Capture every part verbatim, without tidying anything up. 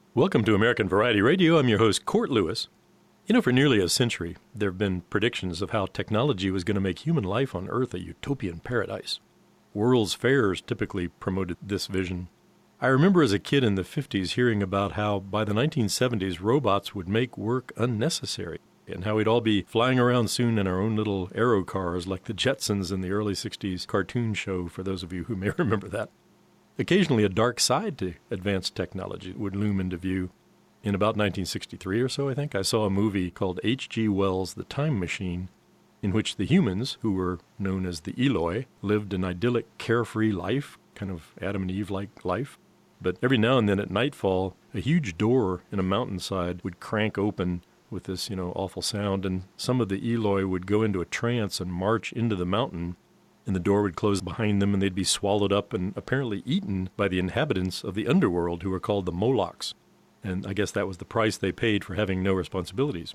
Welcome to American Variety Radio. I'm your host, Court Lewis. You know, for nearly a century, there have been predictions of how technology was going to make human life on Earth a utopian paradise. World's fairs typically promoted this vision. I remember as a kid in the fifties hearing about how by the nineteen seventies robots would make work unnecessary and how we'd all be flying around soon in our own little aero cars like the Jetsons in the early sixties cartoon show, for those of you who may remember that. Occasionally, a dark side to advanced technology would loom into view. In about nineteen sixty-three or so, I think, I saw a movie called H G Wells' The Time Machine, in which the humans, who were known as the Eloi, lived an idyllic, carefree life, kind of Adam and Eve-like life. But every now and then at nightfall, a huge door in a mountainside would crank open with this, you know, awful sound, and some of the Eloi would go into a trance and march into the mountain, and the door would close behind them, and they'd be swallowed up and apparently eaten by the inhabitants of the underworld, who were called the Molochs. And I guess that was the price they paid for having no responsibilities.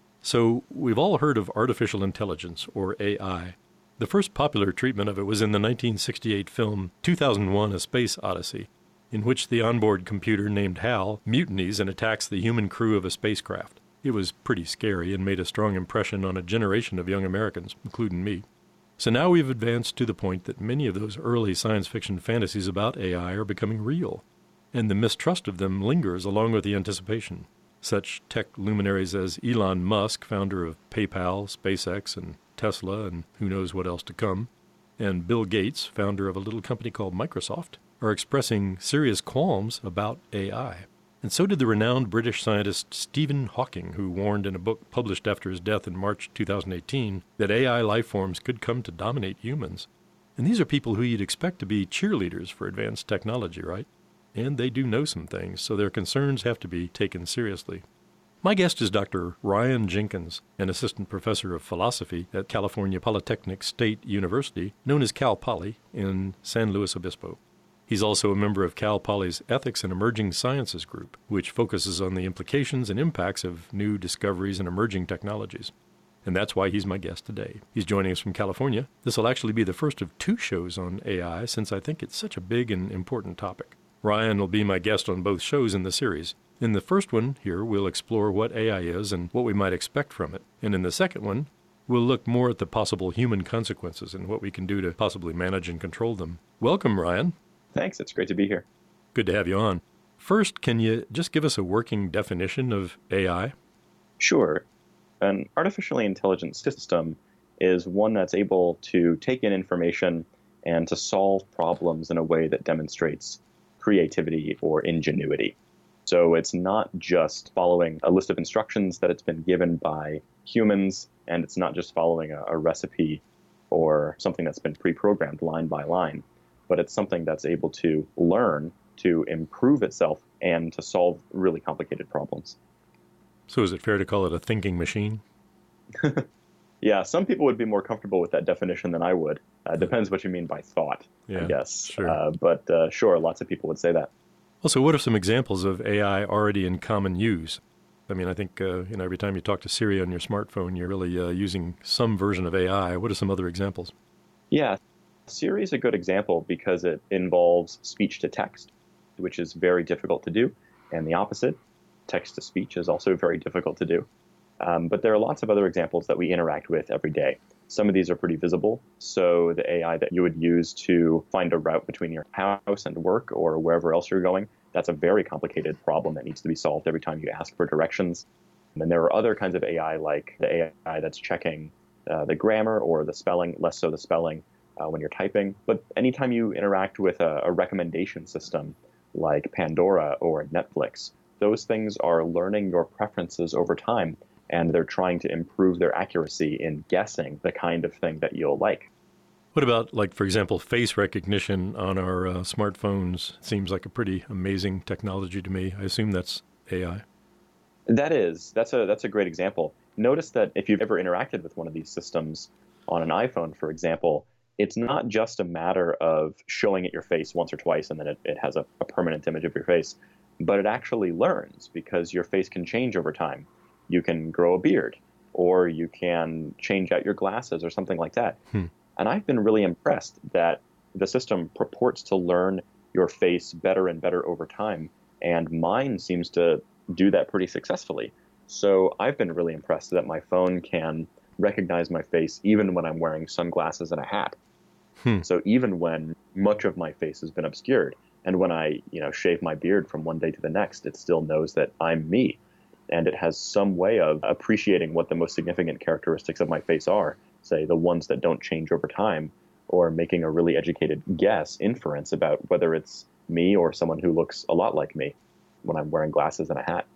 So we've all heard of artificial intelligence, or A I. The first popular treatment of it was in the nineteen sixty-eight film two thousand one: A Space Odyssey, in which the onboard computer named HAL mutinies and attacks the human crew of a spacecraft. It was pretty scary and made a strong impression on a generation of young Americans, including me. So now we've advanced to the point that many of those early science fiction fantasies about A I are becoming real, and the mistrust of them lingers along with the anticipation. Such tech luminaries as Elon Musk, founder of PayPal, SpaceX, and Tesla, and who knows what else to come, and Bill Gates, founder of a little company called Microsoft, are expressing serious qualms about A I. And so did the renowned British scientist Stephen Hawking, who warned in a book published after his death in March two thousand eighteen that A I life forms could come to dominate humans. And these are people who you'd expect to be cheerleaders for advanced technology, right? And they do know some things, so their concerns have to be taken seriously. My guest is Doctor Ryan Jenkins, an assistant professor of philosophy at California Polytechnic State University, known as Cal Poly, in San Luis Obispo. He's also a member of Cal Poly's Ethics and Emerging Sciences group, which focuses on the implications and impacts of new discoveries and emerging technologies. And that's why he's my guest today. He's joining us from California. This will actually be the first of two shows on A I, since I think it's such a big and important topic. Ryan will be my guest on both shows in the series. In the first one here, we'll explore what A I is and what we might expect from it. And in the second one, we'll look more at the possible human consequences and what we can do to possibly manage and control them. Welcome, Ryan. Thanks. It's great to be here. Good to have you on. First, can you just give us a working definition of A I? Sure. An artificially intelligent system is one that's able to take in information and to solve problems in a way that demonstrates creativity or ingenuity. So it's not just following a list of instructions that it's been given by humans, and it's not just following a, a recipe or something that's been pre-programmed line by line, but it's something that's able to learn, to improve itself, and to solve really complicated problems. So is it fair to call it a thinking machine? Yeah, some people would be more comfortable with that definition than I would. Uh, depends what you mean by thought, yeah, I guess. Sure. Uh, but uh, sure, lots of people would say that. Also, what are some examples of A I already in common use? I mean, I think uh, you know, every time you talk to Siri on your smartphone, you're really uh, using some version of A I. What are some other examples? Yeah, Siri is a good example because it involves speech to text, which is very difficult to do. And the opposite, text to speech, is also very difficult to do. Um, but there are lots of other examples that we interact with every day. Some of these are pretty visible. So the A I that you would use to find a route between your house and work or wherever else you're going, that's a very complicated problem that needs to be solved every time you ask for directions. And then there are other kinds of A I, like the A I that's checking uh, the grammar or the spelling, less so the spelling uh, when you're typing. But anytime you interact with a, a recommendation system like Pandora or Netflix, those things are learning your preferences over time, and they're trying to improve their accuracy in guessing the kind of thing that you'll like. What about, like, for example, face recognition on our uh, smartphones? Seems like a pretty amazing technology to me. I assume that's A I. That is. That's a that's a great example. Notice that if you've ever interacted with one of these systems on an iPhone, for example, it's not just a matter of showing it your face once or twice and then it, it has a, a permanent image of your face, but it actually learns because your face can change over time. You can grow a beard, or you can change out your glasses or something like that. Hmm. And I've been really impressed that the system purports to learn your face better and better over time And mine seems to do that pretty successfully. So I've been really impressed that my phone can recognize my face even when I'm wearing sunglasses and a hat. Hmm. So even when much of my face has been obscured, and when I, you know, shave my beard from one day to the next, it still knows that I'm me. And it has some way of appreciating what the most significant characteristics of my face are, say the ones that don't change over time, or making a really educated guess, inference about whether it's me or someone who looks a lot like me when I'm wearing glasses and a hat.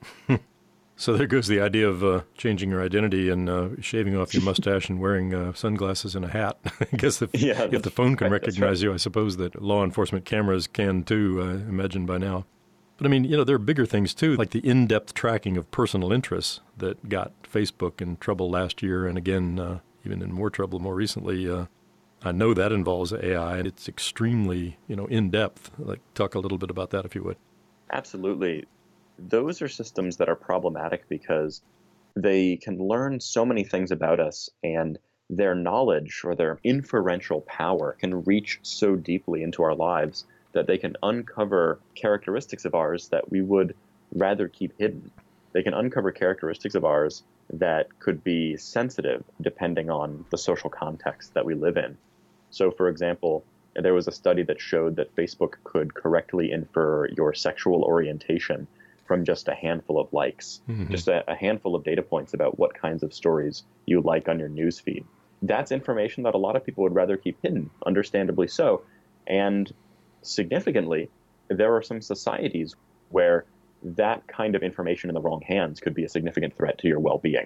So there goes the idea of uh, changing your identity and uh, shaving off your mustache and wearing uh, sunglasses and a hat. I guess if, yeah, if the phone can right, recognize right. you, I suppose that law enforcement cameras can too, I imagine by now. But I mean, you know, there are bigger things too, like the in-depth tracking of personal interests that got Facebook in trouble last year, and again, uh, even in more trouble more recently. Uh, I know that involves A I, and it's extremely, you know, in-depth. Like, talk a little bit about that, if you would. Absolutely. Those are systems that are problematic because they can learn so many things about us, and their knowledge or their inferential power can reach so deeply into our lives that they can uncover characteristics of ours that we would rather keep hidden. They can uncover characteristics of ours that could be sensitive depending on the social context that we live in. So, for example, there was a study that showed that Facebook could correctly infer your sexual orientation from just a handful of likes, mm-hmm. just a, a handful of data points about what kinds of stories you like on your newsfeed. That's information that a lot of people would rather keep hidden, understandably so. And significantly, there are some societies where that kind of information in the wrong hands could be a significant threat to your well-being.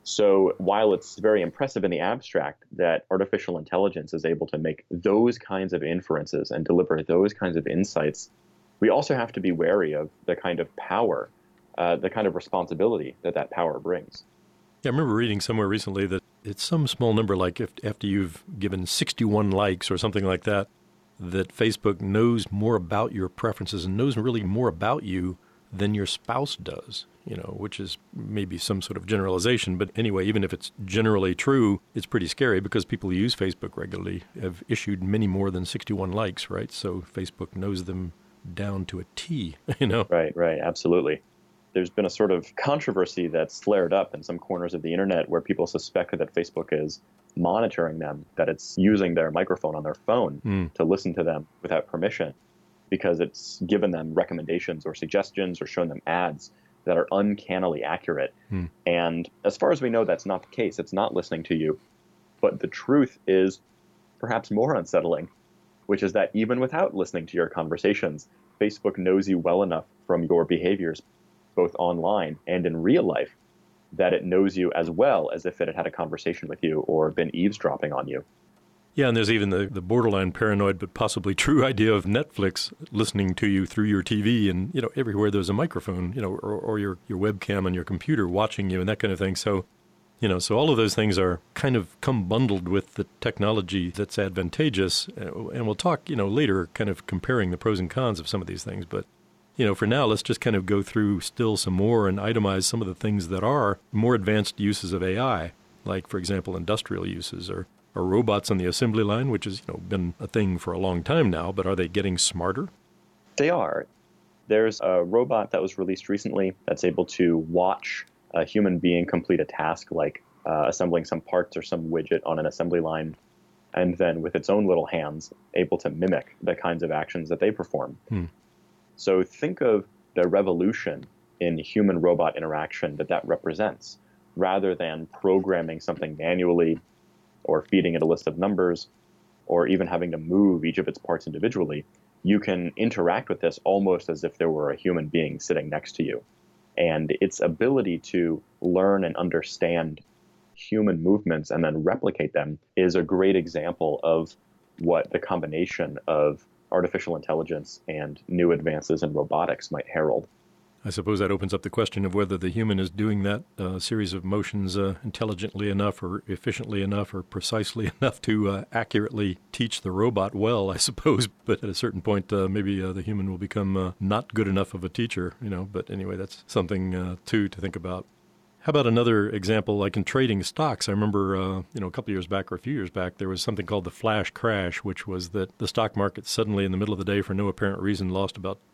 So while it's very impressive in the abstract that artificial intelligence is able to make those kinds of inferences and deliver those kinds of insights, we also have to be wary of the kind of power, uh, the kind of responsibility that that power brings. Yeah, I remember reading somewhere recently that it's some small number, like if after you've given sixty-one likes or something like that, that Facebook knows more about your preferences and knows really more about you than your spouse does, you know, which is maybe some sort of generalization. But anyway, even if it's generally true, it's pretty scary because people who use Facebook regularly have issued many more than sixty-one likes, right? So Facebook knows them down to a T, you know? Right, right, absolutely. There's been a sort of controversy that's flared up in some corners of the internet where people suspect that Facebook is monitoring them, that it's using their microphone on their phone mm. to listen to them without permission, because it's given them recommendations or suggestions or shown them ads that are uncannily accurate. Hmm. And as far as we know, that's not the case. It's not listening to you. But the truth is perhaps more unsettling, which is that even without listening to your conversations, Facebook knows you well enough from your behaviors, both online and in real life, that it knows you as well as if it had had a conversation with you or been eavesdropping on you. Yeah, and there's even the, the borderline paranoid but possibly true idea of Netflix listening to you through your T V, and, you know, everywhere there's a microphone, you know, or, or your, your webcam on your computer watching you and that kind of thing. So, you know, so all of those things are kind of come bundled with the technology that's advantageous. And we'll talk, you know, later kind of comparing the pros and cons of some of these things. But, you know, for now, let's just kind of go through still some more and itemize some of the things that are more advanced uses of A I, like, for example, industrial uses or Are robots on the assembly line, which has, you know, been a thing for a long time now, but are they getting smarter? They are. There's a robot that was released recently that's able to watch a human being complete a task like uh, assembling some parts or some widget on an assembly line, and then with its own little hands, able to mimic the kinds of actions that they perform. Hmm. So think of the revolution in human-robot interaction that that represents, rather than programming something manually or feeding it a list of numbers, or even having to move each of its parts individually. You can interact with this almost as if there were a human being sitting next to you. And its ability to learn and understand human movements and then replicate them is a great example of what the combination of artificial intelligence and new advances in robotics might herald. I suppose that opens up the question of whether the human is doing that uh, series of motions uh, intelligently enough or efficiently enough or precisely enough to uh, accurately teach the robot well, I suppose. But at a certain point, uh, maybe uh, the human will become uh, not good enough of a teacher, you know. But anyway, that's something, uh, too, to think about. How about another example, like in trading stocks? I remember, uh, you know, a couple of years back or a few years back, there was something called the flash crash, which was that the stock market suddenly in the middle of the day for no apparent reason lost about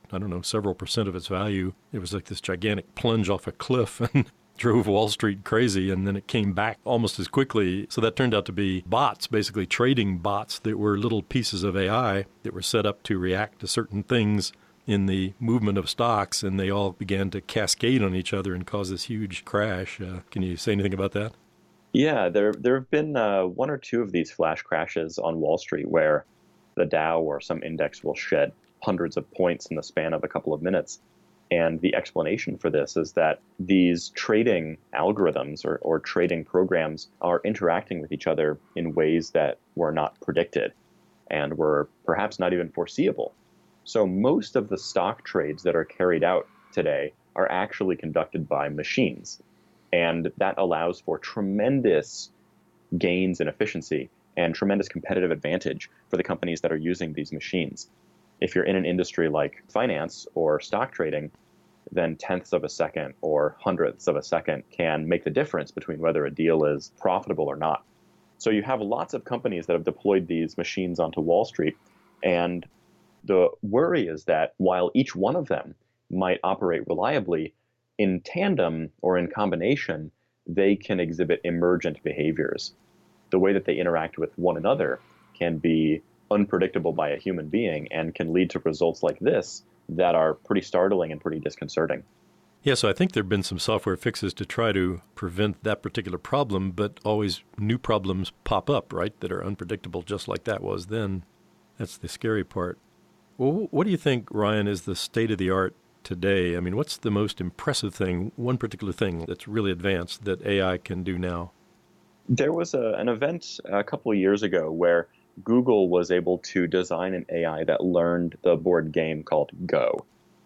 I don't know, several percent of its value. It was like this gigantic plunge off a cliff and drove Wall Street crazy, and then it came back almost as quickly. So that turned out to be bots, basically trading bots that were little pieces of A I that were set up to react to certain things in the movement of stocks, and they all began to cascade on each other and cause this huge crash. Uh, can you say anything about that? Yeah, there there have been uh, one or two of these flash crashes on Wall Street where the Dow or some index will shed hundreds of points in the span of a couple of minutes. And the explanation for this is that these trading algorithms or, or trading programs are interacting with each other in ways that were not predicted and were perhaps not even foreseeable. So most of the stock trades that are carried out today are actually conducted by machines. And that allows for tremendous gains in efficiency and tremendous competitive advantage for the companies that are using these machines. If you're in an industry like finance or stock trading, then tenths of a second or hundredths of a second can make the difference between whether a deal is profitable or not. So you have lots of companies that have deployed these machines onto Wall Street, and the worry is that while each one of them might operate reliably, in tandem or in combination, they can exhibit emergent behaviors. The way that they interact with one another can be unpredictable by a human being and can lead to results like this that are pretty startling and pretty disconcerting. Yeah, so I think there have been some software fixes to try to prevent that particular problem, but always new problems pop up, right, that are unpredictable just like that was then. That's the scary part. Well, what do you think, Ryan, is the state of the art today? I mean, what's the most impressive thing, one particular thing that's really advanced that A I can do now? There was a, an event a couple of years ago where Google was able to design an A I that learned the board game called Go.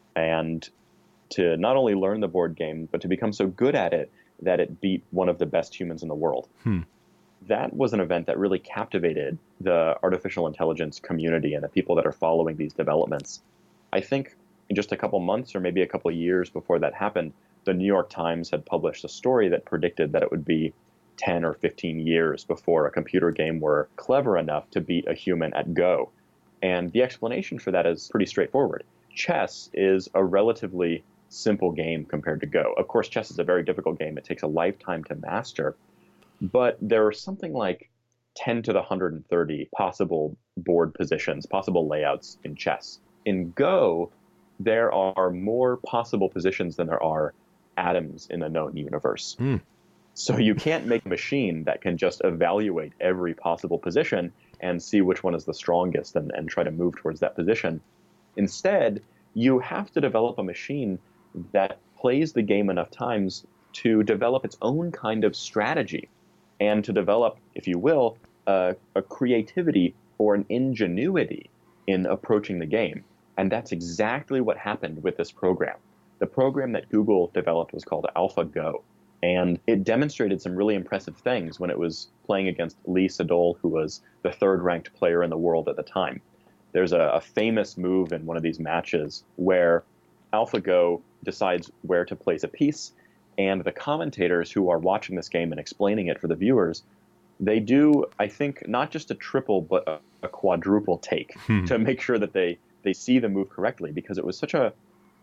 And to not only learn the board game, but to become so good at it that it beat one of the best humans in the world. Hmm. That was an event that really captivated the artificial intelligence community and the people that are following these developments. I think in just a couple months or maybe a couple of years before that happened, the New York Times had published a story that predicted that it would be ten or fifteen years before a computer game were clever enough to beat a human at Go. And the explanation for that is pretty straightforward. Chess is a relatively simple game compared to Go. Of course, chess is a very difficult game. It takes a lifetime to master. But there are something like ten to the one hundred thirty possible board positions, possible layouts in chess. In Go, there are more possible positions than there are atoms in the known universe. Mm. So you can't make a machine that can just evaluate every possible position and see which one is the strongest and, and try to move towards that position. Instead, you have to develop a machine that plays the game enough times to develop its own kind of strategy and to develop, if you will, a, a creativity or an ingenuity in approaching the game. And that's exactly what happened with this program. The program that Google developed was called AlphaGo. And it demonstrated some really impressive things when it was playing against Lee Sedol, who was the third-ranked player in the world at the time. There's a, a famous move in one of these matches where AlphaGo decides where to place a piece, and the commentators who are watching this game and explaining it for the viewers, they do, I think, not just a triple, but a, a quadruple take hmm. to make sure that they, they see the move correctly, because it was such a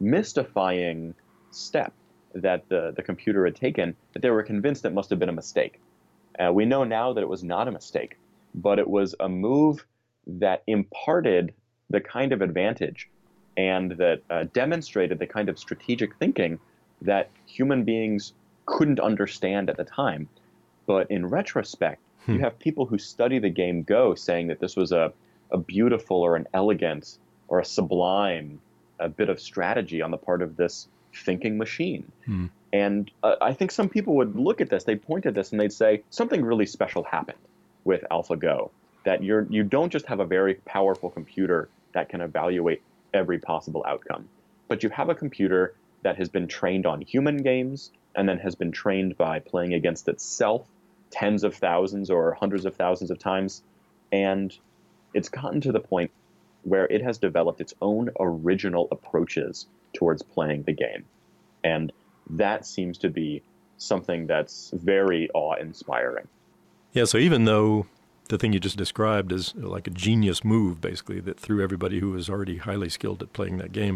mystifying step that the, the computer had taken that they were convinced it must have been a mistake. Uh, we know now that it was not a mistake, but it was a move that imparted the kind of advantage and that uh, demonstrated the kind of strategic thinking that human beings couldn't understand at the time. But in retrospect, hmm. you have people who study the game Go saying that this was a, a beautiful or an elegant or a sublime a bit of strategy on the part of this thinking machine. Hmm. And uh, I think some people would look at this, they'd point at this and they'd say, something really special happened with AlphaGo, that you're, you don't just have a very powerful computer that can evaluate every possible outcome, but you have a computer that has been trained on human games and then has been trained by playing against itself tens of thousands or hundreds of thousands of times. And it's gotten to the point where it has developed its own original approaches towards playing the game. And that seems to be something that's very awe-inspiring. Yeah, so even though the thing you just described is like a genius move, basically, that threw everybody who was already highly skilled at playing that game,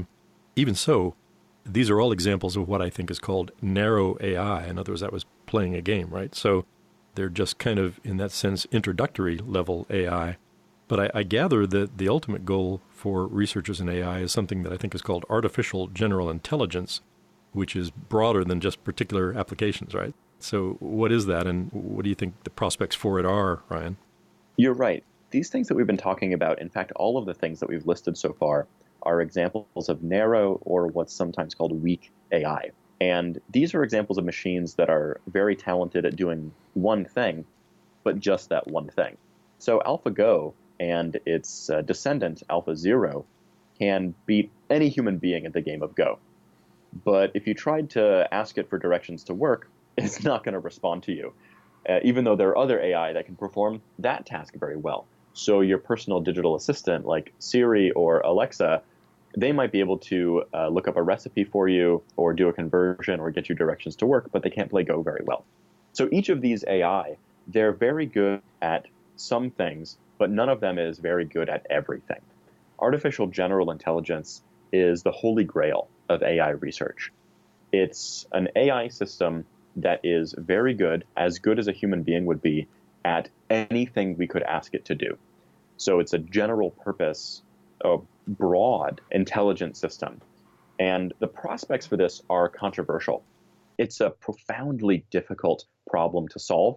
even so, these are all examples of what I think is called narrow A I. In other words, that was playing a game, right? So they're just kind of, in that sense, introductory level A I. But I, I gather that the ultimate goal for researchers in A I is something that I think is called artificial general intelligence, which is broader than just particular applications, right? So what is that, and what do you think the prospects for it are, Ryan? You're right. These things that we've been talking about, in fact, all of the things that we've listed so far, are examples of narrow, or what's sometimes called weak A I. And these are examples of machines that are very talented at doing one thing, but just that one thing. So AlphaGo and its uh, descendant, AlphaZero, can beat any human being at the game of Go. But if you tried to ask it for directions to work, it's not going to respond to you, uh, even though there are other A I that can perform that task very well. So your personal digital assistant like Siri or Alexa, they might be able to uh, look up a recipe for you or do a conversion or get you directions to work, but they can't play Go very well. So each of these A I, they're very good at some things, but none of them is very good at everything. Artificial general intelligence is the holy grail of A I research. It's an A I system that is very good, as good as a human being would be, at anything we could ask it to do. So it's a general purpose, a broad, intelligent system. And the prospects for this are controversial. It's a profoundly difficult problem to solve.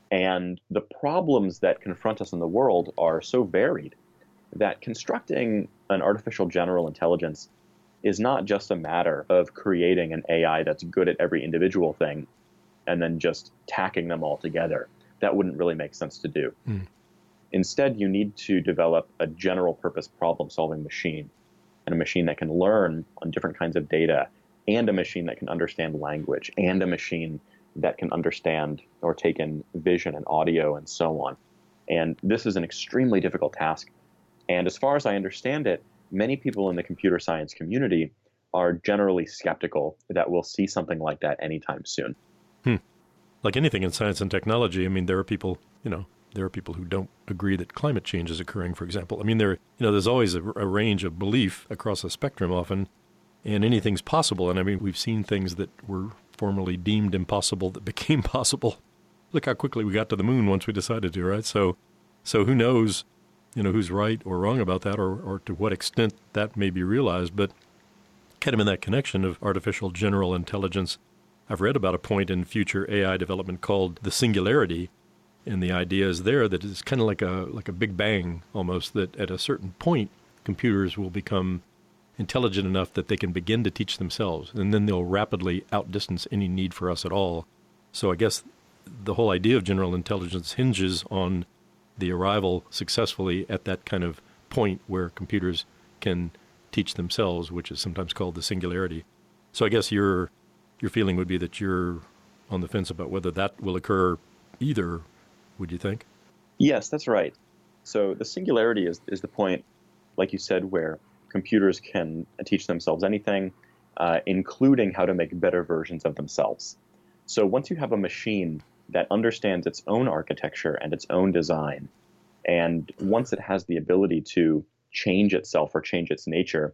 And the problems that confront us in the world are so varied that constructing an artificial general intelligence is not just a matter of creating an A I that's good at every individual thing and then just tacking them all together. That wouldn't really make sense to do. Mm. Instead, you need to develop a general purpose problem-solving machine, and a machine that can learn on different kinds of data, and a machine that can understand language, and a machine that can understand or take in vision and audio and so on. And this is an extremely difficult task. And as far as I understand it, many people in the computer science community are generally skeptical that we'll see something like that anytime soon. Hmm. Like anything in science and technology, I mean, there are people, you know, there are people who don't agree that climate change is occurring, for example. I mean, there, you know, there's always a, a range of belief across a spectrum often, and anything's possible. And I mean, we've seen things that were formerly deemed impossible that became possible. Look how quickly we got to the moon once we decided to, right? So, so who knows, you know, who's right or wrong about that, or, or to what extent that may be realized. But kind of in that connection of artificial general intelligence, I've read about a point in future A I development called the singularity, and the idea is there that it's kind of like a like a big bang almost, that at a certain point computers will become intelligent enough that they can begin to teach themselves, and then they'll rapidly outdistance any need for us at all. So I guess the whole idea of general intelligence hinges on the arrival successfully at that kind of point where computers can teach themselves, which is sometimes called the singularity. So I guess your your feeling would be that you're on the fence about whether that will occur either, would you think? Yes, that's right. So the singularity is, is the point, like you said, where computers can teach themselves anything, uh, including how to make better versions of themselves. So once you have a machine that understands its own architecture and its own design, and once it has the ability to change itself or change its nature,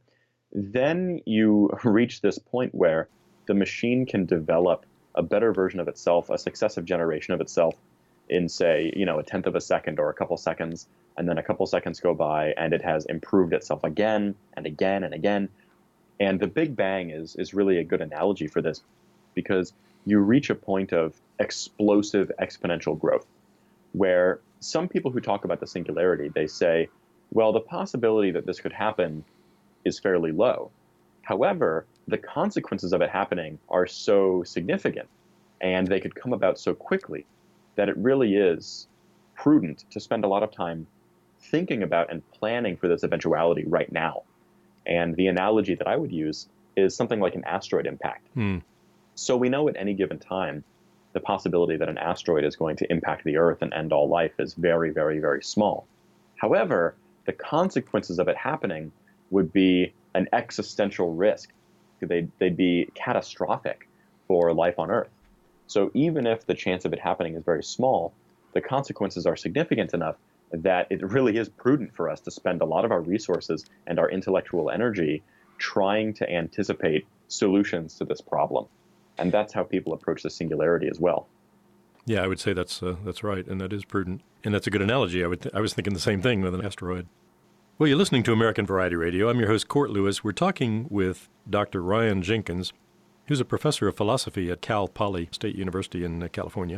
then you reach this point where the machine can develop a better version of itself, a successive generation of itself, in, say, you know, a tenth of a second or a couple seconds, and then a couple seconds go by and it has improved itself again and again and again. And the Big Bang is is really a good analogy for this, because you reach a point of explosive exponential growth, where some people who talk about the singularity, they say, well, the possibility that this could happen is fairly low. However, the consequences of it happening are so significant, and they could come about so quickly, that it really is prudent to spend a lot of time thinking about and planning for this eventuality right now. And the analogy that I would use is something like an asteroid impact. Hmm. So we know at any given time, the possibility that an asteroid is going to impact the Earth and end all life is very, very, very small. However, the consequences of it happening would be an existential risk. They'd, they'd be catastrophic for life on Earth. So even if the chance of it happening is very small, the consequences are significant enough that it really is prudent for us to spend a lot of our resources and our intellectual energy trying to anticipate solutions to this problem. And that's how people approach the singularity as well. Yeah, I would say that's uh, that's right, and that is prudent. And that's a good analogy. I would th- I was thinking the same thing with an asteroid. Well, you're listening to American Variety Radio. I'm your host, Court Lewis. We're talking with Doctor Ryan Jenkins, who's a professor of philosophy at Cal Poly State University in uh, California.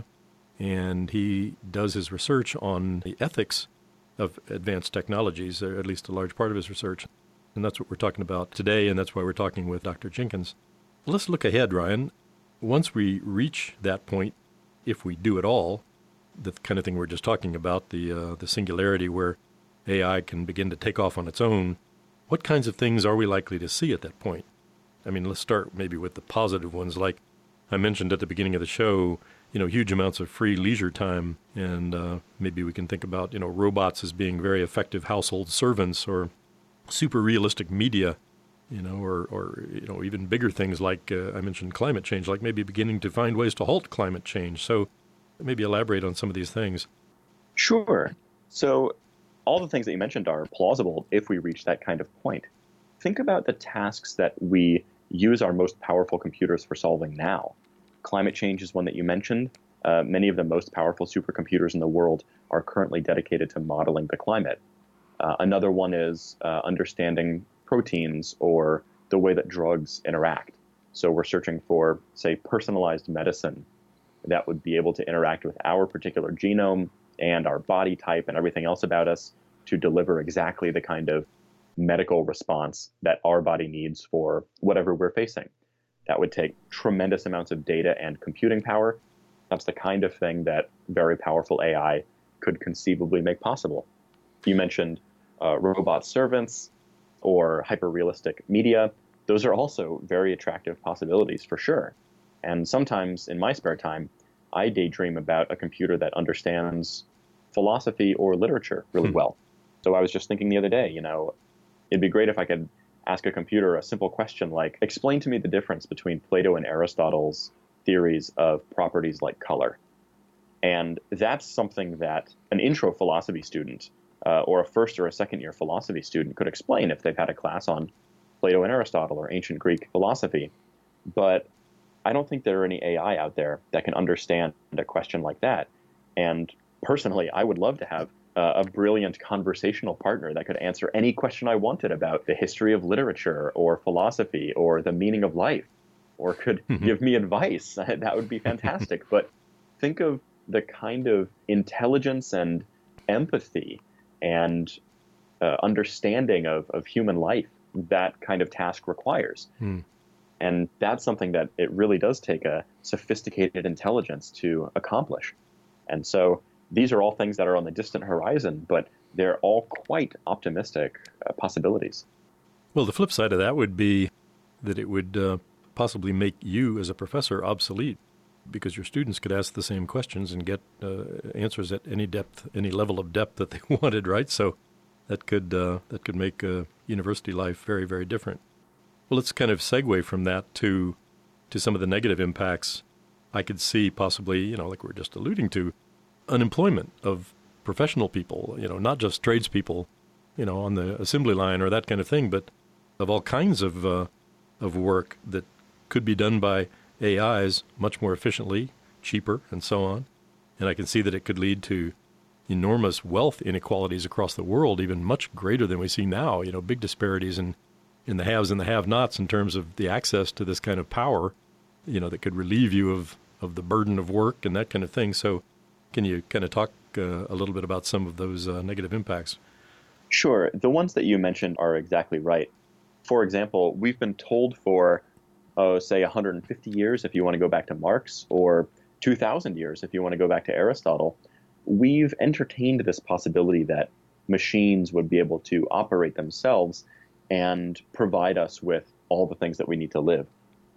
And he does his research on the ethics of advanced technologies, or at least a large part of his research. And that's what we're talking about today, and that's why we're talking with Doctor Jenkins. Let's look ahead, Ryan. Once we reach that point, if we do at all, the kind of thing we're just talking about, the uh, the singularity where A I can begin to take off on its own, what kinds of things are we likely to see at that point? I mean, let's start maybe with the positive ones. Like I mentioned at the beginning of the show, you know, huge amounts of free leisure time. And uh, maybe we can think about, you know, robots as being very effective household servants, or super realistic media, you know, or, or you know, even bigger things like uh, I mentioned climate change, like maybe beginning to find ways to halt climate change. So maybe elaborate on some of these things. Sure. So all the things that you mentioned are plausible if we reach that kind of point. Think about the tasks that we use our most powerful computers for solving now. Climate change is one that you mentioned. Uh, many of the most powerful supercomputers in the world are currently dedicated to modeling the climate. Uh, another one is uh, understanding proteins or the way that drugs interact. So we're searching for, say, personalized medicine that would be able to interact with our particular genome and our body type and everything else about us to deliver exactly the kind of medical response that our body needs for whatever we're facing. That would take tremendous amounts of data and computing power. That's the kind of thing that very powerful A I could conceivably make possible. You mentioned uh, robot servants or hyper-realistic media. Those are also very attractive possibilities for sure. And sometimes in my spare time, I daydream about a computer that understands philosophy or literature really Hmm. well. So I was just thinking the other day, you know, it'd be great if I could ask a computer a simple question like, explain to me the difference between Plato and Aristotle's theories of properties like color. And that's something that an intro philosophy student uh, or a first or a second year philosophy student could explain if they've had a class on Plato and Aristotle or ancient Greek philosophy. But I don't think there are any A I out there that can understand a question like that. And personally, I would love to have uh, a brilliant conversational partner that could answer any question I wanted about the history of literature or philosophy or the meaning of life, or could give me advice. That would be fantastic. But think of the kind of intelligence and empathy and uh, understanding of, of human life that kind of task requires. Hmm. And that's something that it really does take a sophisticated intelligence to accomplish. And so these are all things that are on the distant horizon, but they're all quite optimistic uh, possibilities. Well, the flip side of that would be that it would uh, possibly make you as a professor obsolete, because your students could ask the same questions and get uh, answers at any depth, any level of depth that they wanted, right? So that could uh, that could make uh, university life very, very different. Well, let's kind of segue from that to to some of the negative impacts I could see possibly, you know, like we we're just alluding to, unemployment of professional people, you know, not just tradespeople, you know, on the assembly line or that kind of thing, but of all kinds of uh, of work that could be done by A Is much more efficiently, cheaper, and so on. And I can see that it could lead to enormous wealth inequalities across the world, even much greater than we see now, you know, big disparities in, in the haves and the have-nots in terms of the access to this kind of power, you know, that could relieve you of, of the burden of work and that kind of thing. So can you kind of talk uh, a little bit about some of those uh, negative impacts? Sure. The ones that you mentioned are exactly right. For example, we've been told for, oh, say, one hundred fifty years, if you want to go back to Marx, or two thousand years, if you want to go back to Aristotle, we've entertained this possibility that machines would be able to operate themselves and provide us with all the things that we need to live.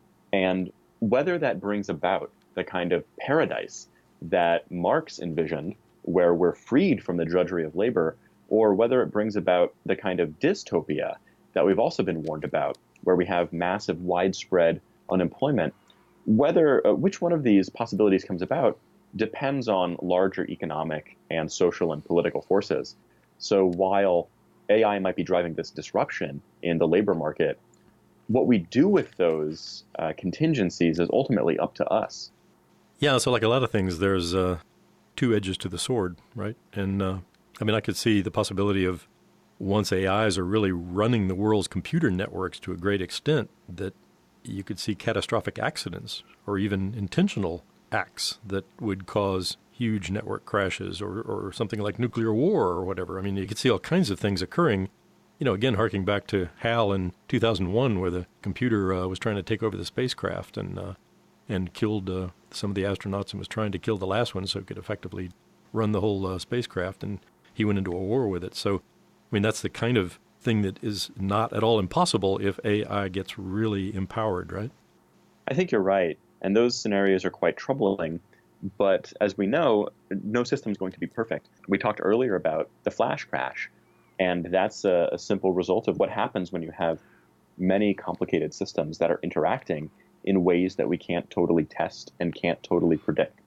And whether that brings about the kind of paradise that Marx envisioned, where we're freed from the drudgery of labor, or whether it brings about the kind of dystopia that we've also been warned about, where we have massive, widespread unemployment, whether uh, which one of these possibilities comes about depends on larger economic and social and political forces. So while A I might be driving this disruption in the labor market, what we do with those uh, contingencies is ultimately up to us. Yeah, so like a lot of things, there's uh, two edges to the sword, right? And uh, I mean, I could see the possibility of once A Is are really running the world's computer networks to a great extent, that you could see catastrophic accidents or even intentional acts that would cause huge network crashes or, or something like nuclear war or whatever. I mean, you could see all kinds of things occurring. You know, again, harking back to HAL in two thousand one, where the computer uh, was trying to take over the spacecraft and uh, and killed uh, some of the astronauts and was trying to kill the last one so it could effectively run the whole uh, spacecraft, and he went into a war with it. So, I mean, that's the kind of thing that is not at all impossible if A I gets really empowered, right? I think you're right, and those scenarios are quite troubling. But as we know, no system is going to be perfect. We talked earlier about the flash crash, and that's a, a simple result of what happens when you have many complicated systems that are interacting in ways that we can't totally test and can't totally predict.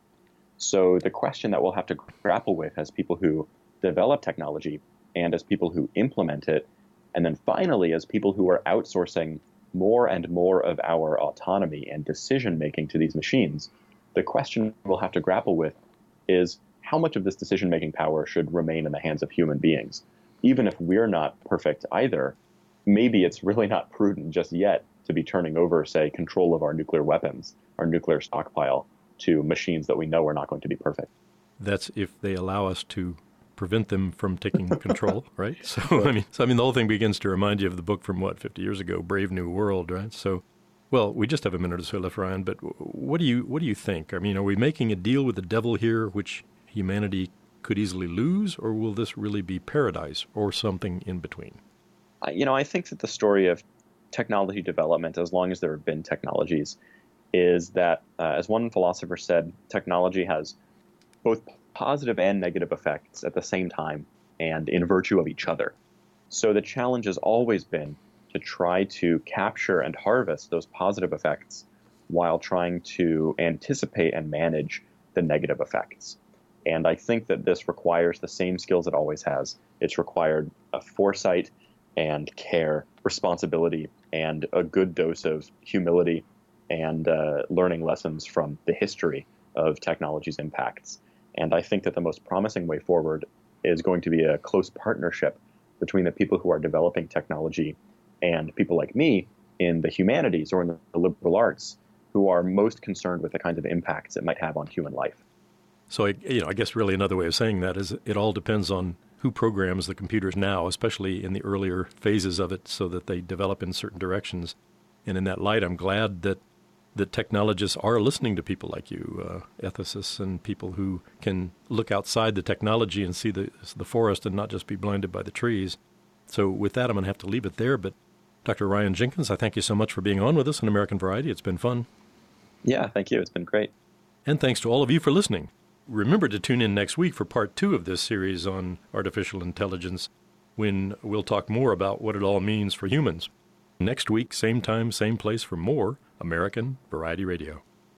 So the question that we'll have to grapple with as people who develop technology and as people who implement it, and then finally as people who are outsourcing more and more of our autonomy and decision-making to these machines, the question we'll have to grapple with is how much of this decision-making power should remain in the hands of human beings? Even if we're not perfect either, maybe it's really not prudent just yet to be turning over, say, control of our nuclear weapons, our nuclear stockpile, to machines that we know are not going to be perfect. That's if they allow us to prevent them from taking control, right? So, I mean, so I mean, the whole thing begins to remind you of the book from, what, fifty years ago, Brave New World, right? So, well, we just have a minute or so left, Ryan, but what do you what do you think? I mean, are we making a deal with the devil here, which humanity could easily lose, or will this really be paradise or something in between? You know, I think that the story of technology development, as long as there have been technologies, is that, uh, as one philosopher said, technology has both positive and negative effects at the same time and in virtue of each other. So the challenge has always been to try to capture and harvest those positive effects while trying to anticipate and manage the negative effects. And I think that this requires the same skills it always has. It's required a foresight and care, responsibility, and a good dose of humility and uh, learning lessons from the history of technology's impacts. And I think that the most promising way forward is going to be a close partnership between the people who are developing technology and people like me in the humanities or in the liberal arts who are most concerned with the kinds of impacts it might have on human life. So, I, you know, I guess really another way of saying that is it all depends on who programs the computers now, especially in the earlier phases of it, so that they develop in certain directions. And in that light, I'm glad that that technologists are listening to people like you, uh, ethicists and people who can look outside the technology and see the the forest and not just be blinded by the trees. So with that, I'm going to have to leave it there. But Doctor Ryan Jenkins, I thank you so much for being on with us on American Variety. It's been fun. Yeah, thank you. It's been great. And thanks to all of you for listening. Remember to tune in next week for part two of this series on artificial intelligence, when we'll talk more about what it all means for humans. Next week, same time, same place for more American Variety Radio.